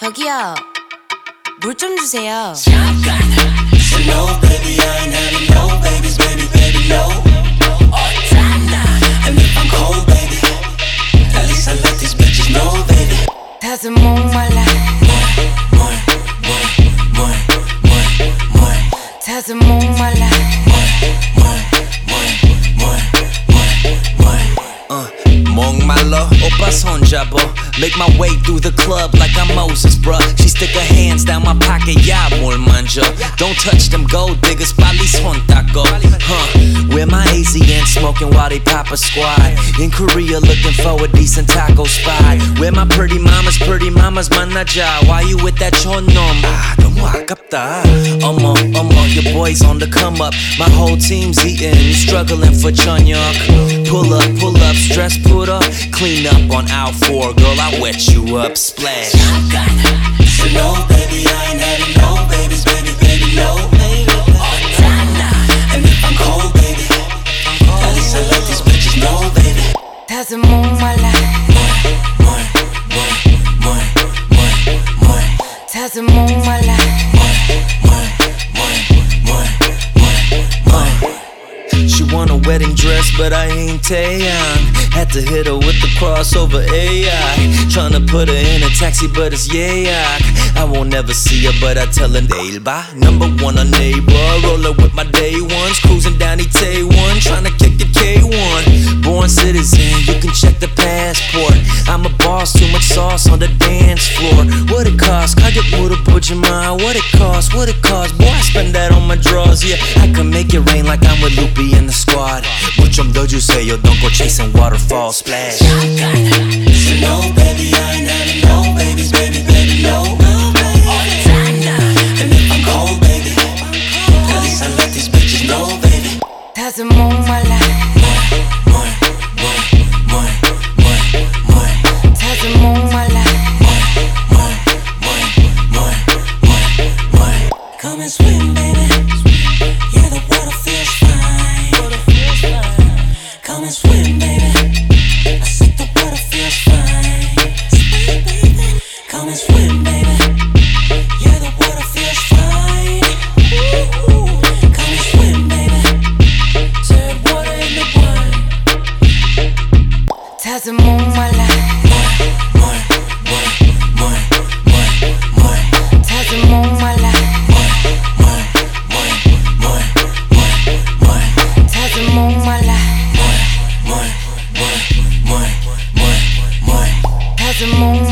저기요, 물 좀 주세요. 잠깐. So no baby, I ain't having no babies, baby, baby, no. 어쩌나. And if I'm cold, baby, at least I let these bitches know, baby. 다들 목말라. 다들 목말라. 목말라 오빠 손잡아. Make my way through the club like I'm Moses, bruh. She stick her hands down my pocket, yeah, 뭘 만져. Don't touch them gold diggers, 빨리 손 닦아. Wear my AZN, smoking while they pop a squad. In Korea, looking for a decent taco spot. Where my pretty mamas 만나자. Why you with that 촌놈? 너무 아깝다. 어머, your boy's on the come up. My whole team's eating, struggling for 저녁. Pull up, stress put up. Clean up on out 4, girl, I wet you up, splash. So no baby, I ain't having no babies, baby, baby, no. 어쩌나. And if I'm cold, baby, at least I let these bitches know, baby. 다들 목말라. 다들 목말라. She want a wedding dress, but I ain't Taeyeon. Had to hit her with the crossover AI. Tryna put her in a taxi, but it's yeah. I won't never see her, but I tell her 내일 봐. Number one, a neighbor. Roller with my day ones. Cruising down Itaewon. Tryna kick the K1. Born citizen, you can check the passport. I'm a boss, too much sauce on the dance floor. What it cost? 가격 물어보지 마. What it cost? What it cost? Boy, I spend that on my drawers, yeah. I can make it rain like I'm with Loopy in the squad. 물 좀 더 주세요. Don't go chasing waterfall splash. So no baby, I ain't having no babies, baby, baby, no. 어쩌나. And if I'm cold, baby, at least I let these bitches know, baby. 다들 목말라. 다들 목말라. Come and swim, baby. Yeah, the water feels fine. Come and swim, baby. I said the water feels fine. Come and swim, baby. Yeah, the water feels fine. Come and swim, baby. Said water in the wine. 다들 목말라. 다들 목말라. 다들 목말라. 다들 목말라.